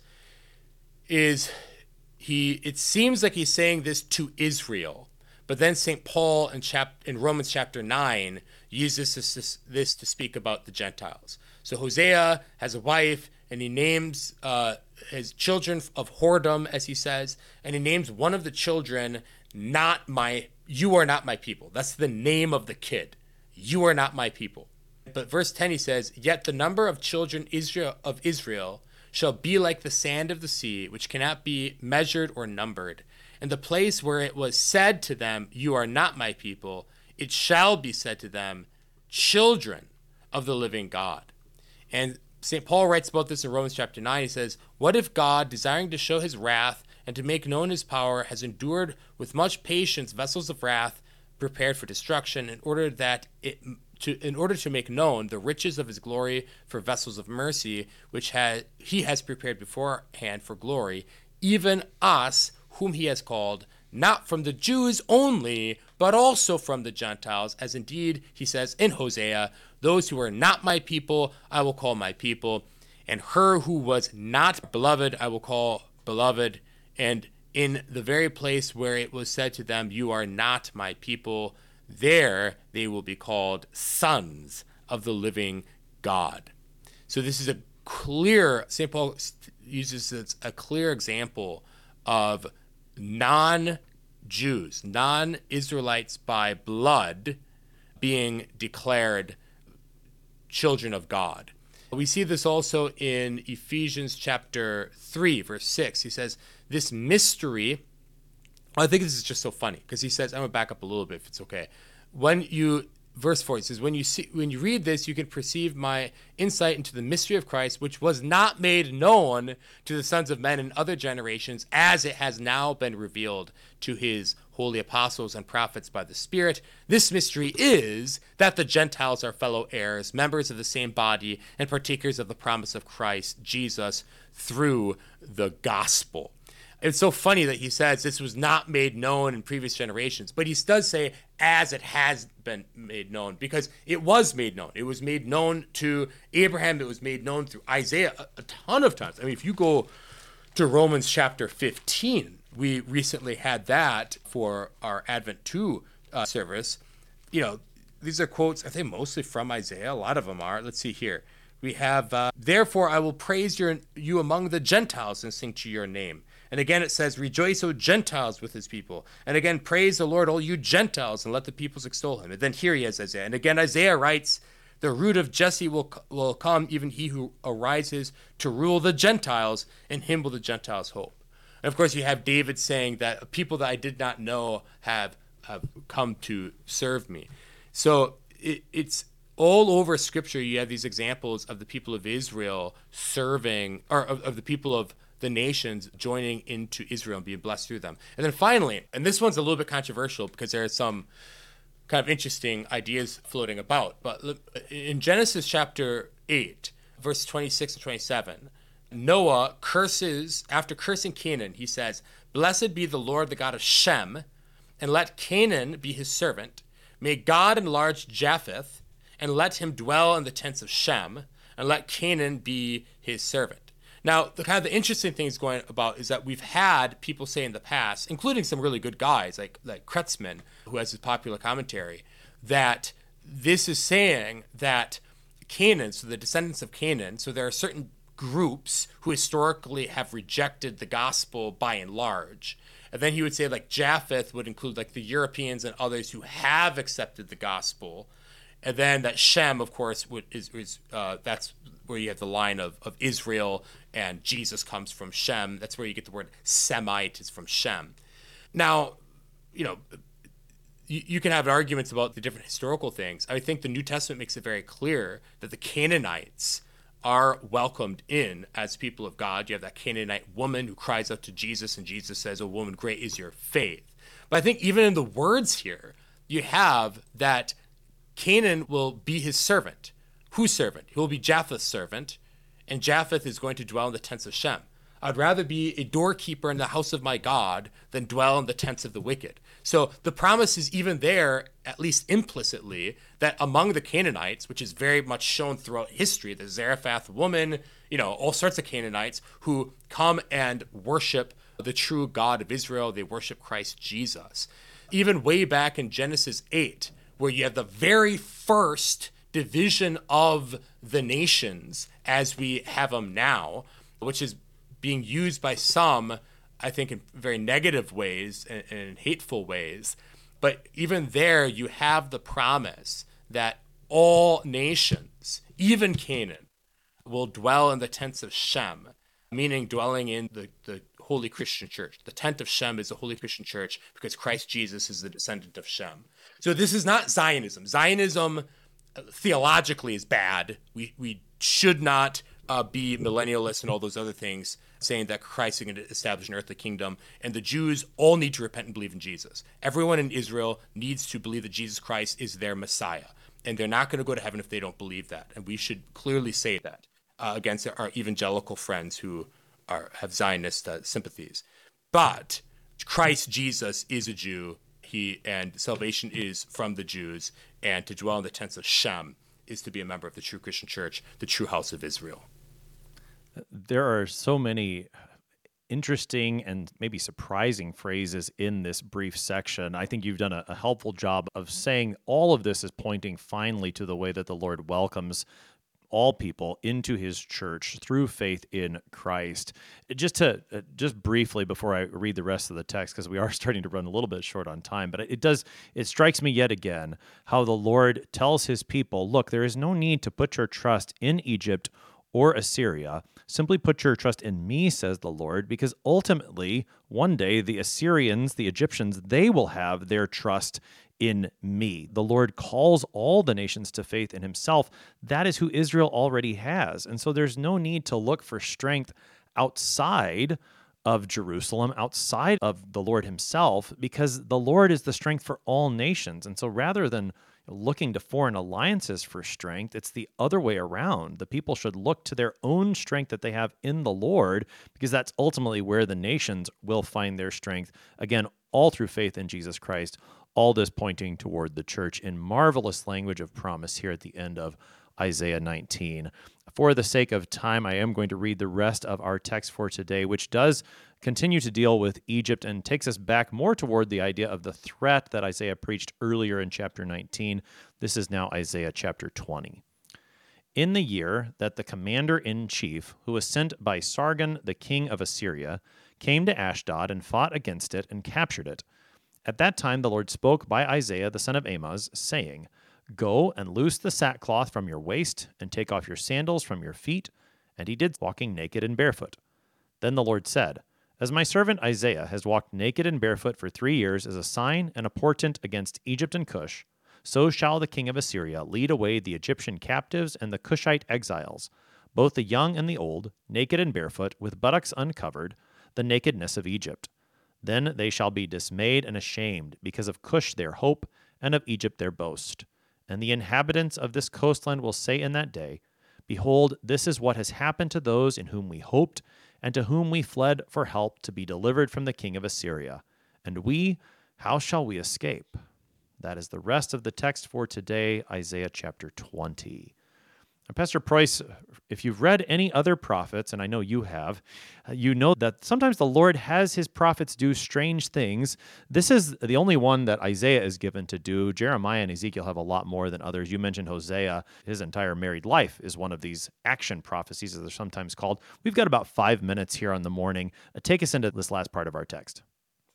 Speaker 2: is he it seems like he's saying this to Israel, but then Saint Paul in chap in Romans chapter nine uses this, this to speak about the Gentiles. So Hosea has a wife, and he names uh, his children of whoredom, as he says, and he names one of the children, not my, you are not my people. That's the name of the kid. You are not my people. But verse ten, he says, yet the number of children Israel of Israel shall be like the sand of the sea, which cannot be measured or numbered. And the place where it was said to them, you are not my people, it shall be said to them, children of the living God. And Saint Paul writes about this in Romans chapter nine. He says, what if God, desiring to show his wrath and to make known his power, has endured with much patience vessels of wrath prepared for destruction, in order that it to in order to make known the riches of his glory for vessels of mercy, which has he has prepared beforehand for glory, even us whom he has called, not from the Jews only, but also from the Gentiles, as indeed he says in Hosea, those who are not my people, I will call my people, and her who was not beloved, I will call beloved. And in the very place where it was said to them, you are not my people, there they will be called sons of the living God. So this is a clear, Saint Paul uses this, a clear example of non-Jews, non-Israelites by blood being declared children of God. We see this also in Ephesians chapter three, verse six. He says, this mystery, I think this is just so funny, because he says, I'm going to back up a little bit if it's okay. When you, verse four, he says, when you see, when you read this, you can perceive my insight into the mystery of Christ, which was not made known to the sons of men in other generations, as it has now been revealed to his holy apostles and prophets by the Spirit. This mystery is that the Gentiles are fellow heirs, members of the same body, and partakers of the promise of Christ Jesus through the gospel. It's so funny that he says this was not made known in previous generations, but he does say as it has been made known, because it was made known. It was made known to Abraham. It was made known through Isaiah a, a ton of times. I mean, if you go to Romans chapter fifteen, we recently had that for our Advent two uh, service. You know, these are quotes, I think mostly from Isaiah. A lot of them are. Let's see here. We have, uh, therefore I will praise your, you among the Gentiles and sing to your name. And again, it says, rejoice, O Gentiles, with his people. And again, praise the Lord, all you Gentiles, and let the peoples extol him. And then here he is, Isaiah. And again, Isaiah writes, the root of Jesse will, will come, even he who arises to rule the Gentiles, and him will the Gentiles hope. And of course, you have David saying that people that I did not know have, have come to serve me. So it, it's all over Scripture. You have these examples of the people of Israel serving, or of, of the people of the nations joining into Israel and being blessed through them. And then finally, and this one's a little bit controversial because there are some kind of interesting ideas floating about, but in Genesis chapter eight, verse twenty-six and twenty-seven, Noah curses, after cursing Canaan, he says, blessed be the Lord, the God of Shem, and let Canaan be his servant. May God enlarge Japheth, and let him dwell in the tents of Shem, and let Canaan be his servant. Now, the kind of the interesting thing is going about is that we've had people say in the past, including some really good guys like like Kretzmann, who has his popular commentary, that this is saying that Canaan, so the descendants of Canaan, so there are certain groups who historically have rejected the gospel by and large. And then he would say like Japheth would include like the Europeans and others who have accepted the gospel. And then that Shem, of course, would, is, is uh, that's where you have the line of, of Israel, and Jesus comes from Shem. That's where you get the word Semite is from Shem. Now, you know, you, you can have arguments about the different historical things. I think the New Testament makes it very clear that the Canaanites are welcomed in as people of God. You have that Canaanite woman who cries out to Jesus, and Jesus says, "O woman, great is your faith." But I think even in the words here, you have that Canaan will be his servant. Whose servant? He will be Japheth's servant, and Japheth is going to dwell in the tents of Shem. I'd rather be a doorkeeper in the house of my God than dwell in the tents of the wicked. So the promise is even there, at least implicitly, that among the Canaanites, which is very much shown throughout history, the Zarephath woman, you know, all sorts of Canaanites who come and worship the true God of Israel. They worship Christ Jesus. Even way back in Genesis eight, where you have the very first division of the nations as we have them now, which is being used by some, I think, in very negative ways and, and in hateful ways. But even there, you have the promise that all nations, even Canaan, will dwell in the tents of Shem, meaning dwelling in the, the Holy Christian Church. The tent of Shem is the Holy Christian Church because Christ Jesus is the descendant of Shem. So this is not Zionism. Zionism uh, theologically is bad. We we should not uh, be millennialists and all those other things, saying that Christ is going to establish an earthly kingdom. And the Jews all need to repent and believe in Jesus. Everyone in Israel needs to believe that Jesus Christ is their Messiah. And they're not going to go to heaven if they don't believe that. And we should clearly say that uh, against our evangelical friends who are have Zionist uh, sympathies. But Christ Jesus is a Jew. He and salvation is from the Jews, and to dwell in the tents of Shem is to be a member of the true Christian Church, the true house of Israel.
Speaker 1: There are so many interesting and maybe surprising phrases in this brief section. I think you've done a, a helpful job of saying all of this is pointing finally to the way that the Lord welcomes all people into his church through faith in Christ. Just to uh, just briefly before I read the rest of the text, because we are starting to run a little bit short on time, but it does it strikes me yet again how the Lord tells his people, look, there is no need to put your trust in Egypt or Assyria. Simply put your trust in me, says the Lord, because ultimately one day the Assyrians, the Egyptians, they will have their trust in me. The Lord calls all the nations to faith in himself. That is who Israel already has. And so there's no need to look for strength outside of Jerusalem outside of the Lord himself, because the Lord is the strength for all nations. And so rather than looking to foreign alliances for strength, it's the other way around. The people should look to their own strength that they have in the Lord, because that's ultimately where the nations will find their strength. Again, all through faith in Jesus Christ, all this pointing toward the church in marvelous language of promise here at the end of Isaiah nineteen. For the sake of time, I am going to read the rest of our text for today, which does continue to deal with Egypt and takes us back more toward the idea of the threat that Isaiah preached earlier in chapter nineteen. This is now Isaiah chapter twenty. In the year that the commander-in-chief, who was sent by Sargon, the king of Assyria, came to Ashdod and fought against it and captured it, at that time the Lord spoke by Isaiah the son of Amoz, saying, Go and loose the sackcloth from your waist, and take off your sandals from your feet. And he did, walking naked and barefoot. Then the Lord said, As my servant Isaiah has walked naked and barefoot for three years as a sign and a portent against Egypt and Cush, so shall the king of Assyria lead away the Egyptian captives and the Cushite exiles, both the young and the old, naked and barefoot, with buttocks uncovered, the nakedness of Egypt. Then they shall be dismayed and ashamed, because of Cush their hope, and of Egypt their boast. And the inhabitants of this coastland will say in that day, Behold, this is what has happened to those in whom we hoped, and to whom we fled for help to be delivered from the king of Assyria. And we, how shall we escape? That is the rest of the text for today, Isaiah chapter twenty. Now, Pastor Preuss, if you've read any other prophets, and I know you have, you know that sometimes the Lord has his prophets do strange things. This is the only one that Isaiah is given to do. Jeremiah and Ezekiel have a lot more than others. You mentioned Hosea. His entire married life is one of these action prophecies, as they're sometimes called. We've got about five minutes here on the morning. Uh, take us into this last part of our text.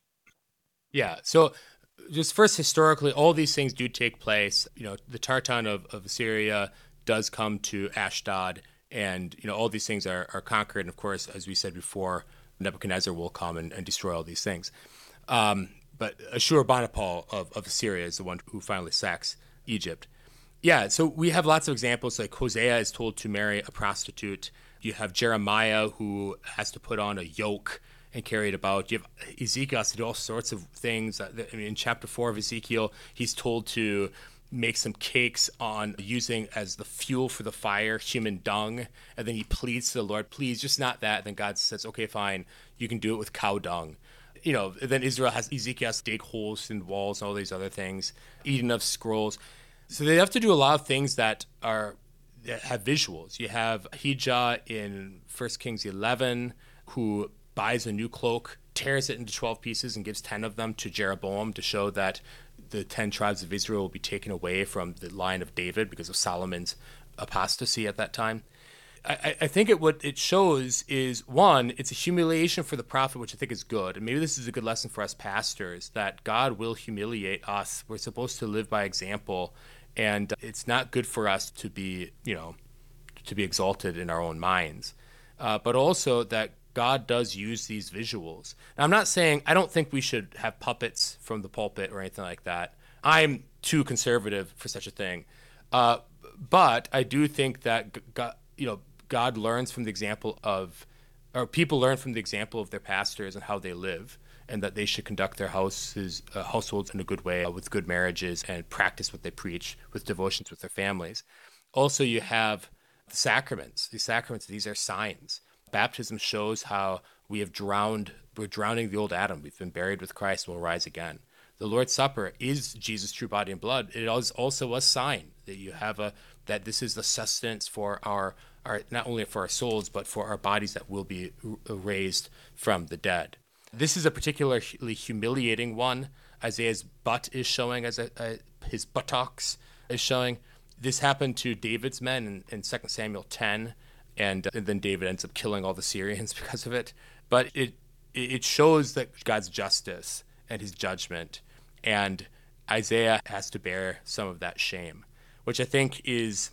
Speaker 2: Yeah, so just first, historically, all these things do take place. You know, the Tartan of, of Assyria does come to Ashdod, and you know all these things are, are conquered. And of course, as we said before, Nebuchadnezzar will come and, and destroy all these things. Um, but Ashurbanipal of, of Assyria is the one who finally sacks Egypt. Yeah, so we have lots of examples, like Hosea is told to marry a prostitute. You have Jeremiah who has to put on a yoke and carry it about. You have Ezekiel has to do all sorts of things. I mean, in chapter four of Ezekiel, he's told to make some cakes on using as the fuel for the fire human dung, and then he pleads to the Lord, please, just not that. And then God says, okay, fine, you can do it with cow dung. You know, then Israel has Ezekiel has to dig holes in walls and all these other things, eating of scrolls. So they have to do a lot of things that are that have visuals. You have Ahijah in First Kings eleven, who buys a new cloak, tears it into twelve pieces, and gives ten of them to Jeroboam to show that the ten tribes of Israel will be taken away from the line of David because of Solomon's apostasy at that time. I, I think it what it shows is, one, it's a humiliation for the prophet, which I think is good. And maybe this is a good lesson for us pastors, that God will humiliate us. We're supposed to live by example, and it's not good for us to be, you know, to be exalted in our own minds. Uh, but also that God does use these visuals. Now, I'm not saying, I don't think we should have puppets from the pulpit or anything like that. I'm too conservative for such a thing. Uh, but I do think that God, you know, God learns from the example of, or people learn from the example of their pastors and how they live, and that they should conduct their houses, uh, households in a good way, uh, with good marriages, and practice what they preach with devotions with their families. Also, you have the sacraments. These sacraments, these are signs. Baptism shows how we have drowned, we're drowning the old Adam. We've been buried with Christ and will rise again. The Lord's Supper is Jesus' true body and blood. It is also a sign that you have a, that this is the sustenance for our, our, not only for our souls, but for our bodies that will be raised from the dead. This is a particularly humiliating one. Isaiah's butt is showing, as a, a, his buttocks is showing. This happened to David's men in, in Second Samuel ten. And, and then David ends up killing all the Syrians because of it. But it it shows that God's justice and his judgment, and Isaiah has to bear some of that shame, which I think is,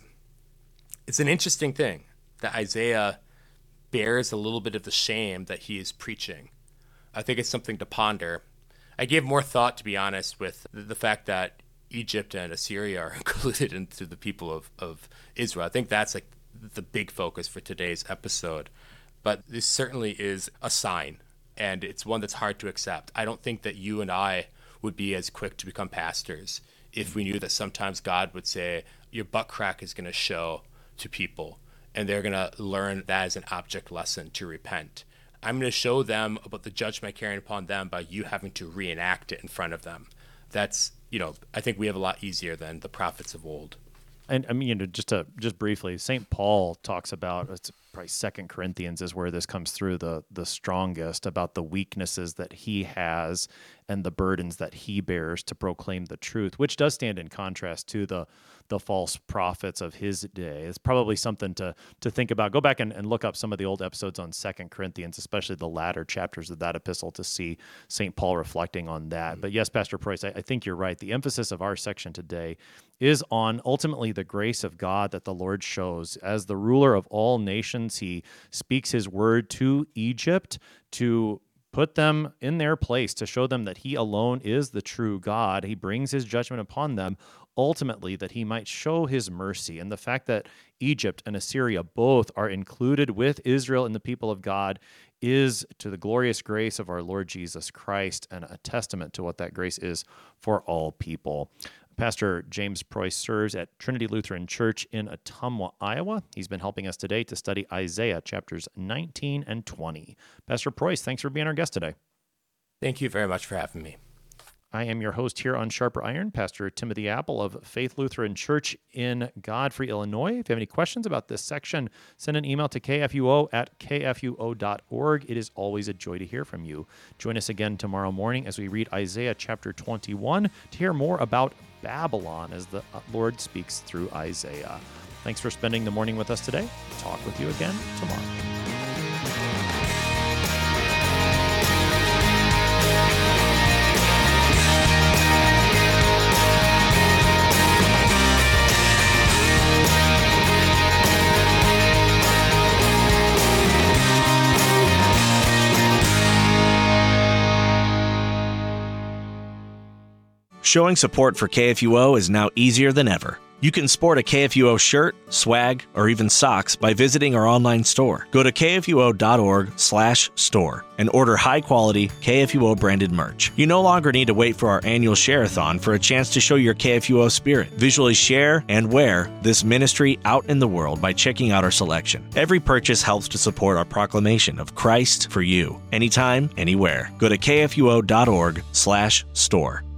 Speaker 2: it's an interesting thing, that Isaiah bears a little bit of the shame that he is preaching. I think it's something to ponder. I gave more thought, to be honest, with the fact that Egypt and Assyria are included into the people of, of Israel. I think that's like the big focus for today's episode. But this certainly is a sign and it's one that's hard to accept. I don't think that you and I would be as quick to become pastors if we knew that sometimes God would say, your butt crack is going to show to people, and they're going to learn that as an object lesson to repent. I'm going to show them about the judgment carrying upon them by you having to reenact it in front of them. That's, you know, I think we have a lot easier than the prophets of old.
Speaker 1: And I mean, you know, just to just briefly, Saint Paul talks about, it's probably Second Corinthians is where this comes through the the strongest, about the weaknesses that he has and the burdens that he bears to proclaim the truth, which does stand in contrast to the the false prophets of his day. It's probably something to to think about. Go back and, and look up some of the old episodes on Second Corinthians, especially the latter chapters of that epistle, to see Saint Paul reflecting on that. Mm-hmm. But yes, Pastor Preuss, I, I think you're right. The emphasis of our section today is on ultimately the grace of God that the Lord shows. As the ruler of all nations, he speaks his word to Egypt to put them in their place, to show them that he alone is the true God. He brings his judgment upon them, ultimately that he might show his mercy. And the fact that Egypt and Assyria both are included with Israel and the people of God is to the glorious grace of our Lord Jesus Christ, and a testament to what that grace is for all people. Pastor James Preuss serves at Trinity Lutheran Church in Ottumwa, Iowa. He's been helping us today to study Isaiah chapters nineteen and twenty. Pastor Preuss, thanks for being our guest today.
Speaker 2: Thank you very much for having me.
Speaker 1: I am your host here on Sharper Iron, Pastor Timothy Apple of Faith Lutheran Church in Godfrey, Illinois. If you have any questions about this section, send an email to k f u o at k f u o dot org. It is always a joy to hear from you. Join us again tomorrow morning as we read Isaiah chapter twenty-one to hear more about Babylon as the Lord speaks through Isaiah. Thanks for spending the morning with us today. Talk with you again tomorrow.
Speaker 5: Showing support for K F U O is now easier than ever. You can sport a K F U O shirt, swag, or even socks by visiting our online store. Go to k f u o dot org slash store and order high-quality K F U O branded merch. You no longer need to wait for our annual share-a-thon for a chance to show your K F U O spirit. Visually share and wear this ministry out in the world by checking out our selection. Every purchase helps to support our proclamation of Christ for you, anytime, anywhere. Go to k f u o dot org slash store.